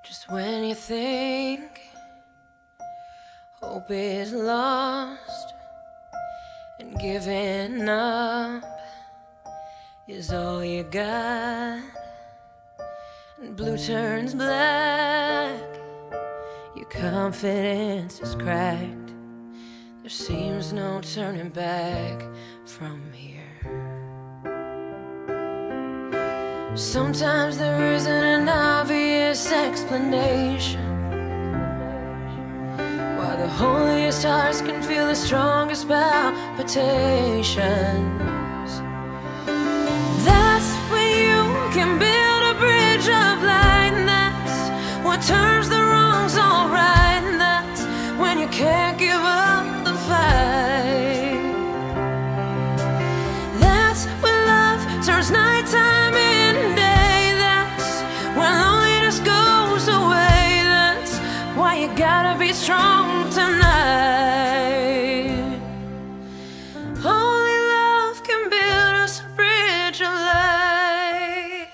Just when you think hope is lost and giving up is all you got, and blue turns black, your confidence is cracked. There seems no turning back from here. Sometimes there isn't an obvious explanation why the holiest hearts can feel the strongest palpitations. That's when you can build a bridge of light, and that's what turns the wrongs all right, and that's when you can't give up the fight. That's when love turns nighttime into day. That's when loneliness goes away. That's why you gotta be strong tonight. Only love can build us a bridge of light.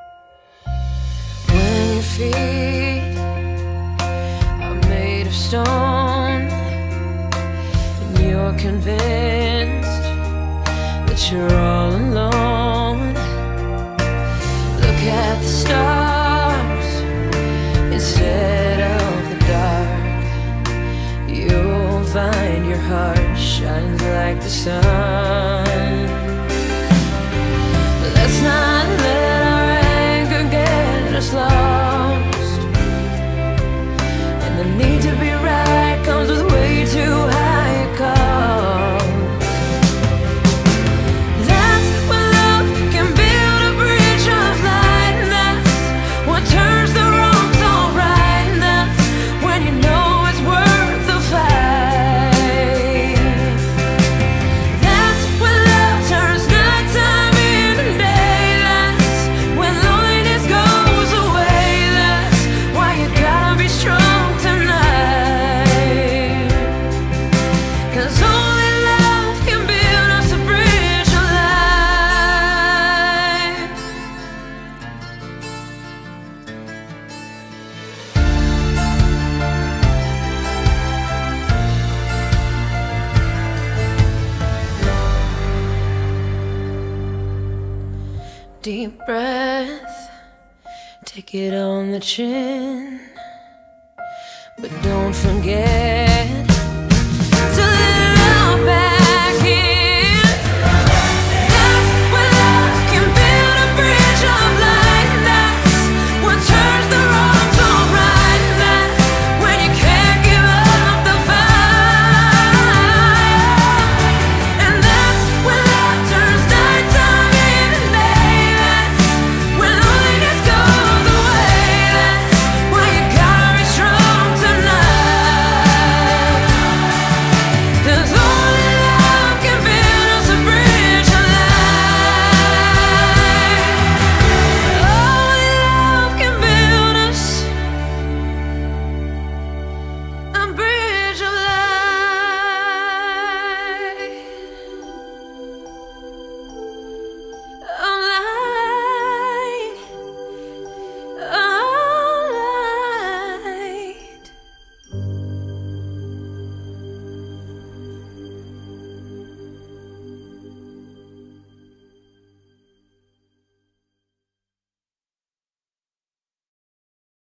When your feet are made of stone and you're convinced that you're all alone, look at the stars instead of the dark. You'll find your heart shines like the sun. Let's not let our anger get us lost, and the need to be right comes with way too high a cost. That's when love can build a bridge of light, and that's what turns the wrongs all right, and that's when you know it's worth the fight. That's when love turns nighttime into day. That's when loneliness goes away. That's why you gotta be strong tonight, 'cause only love can build us a bridge of light. Deep breath, take it on the chin, but don't forget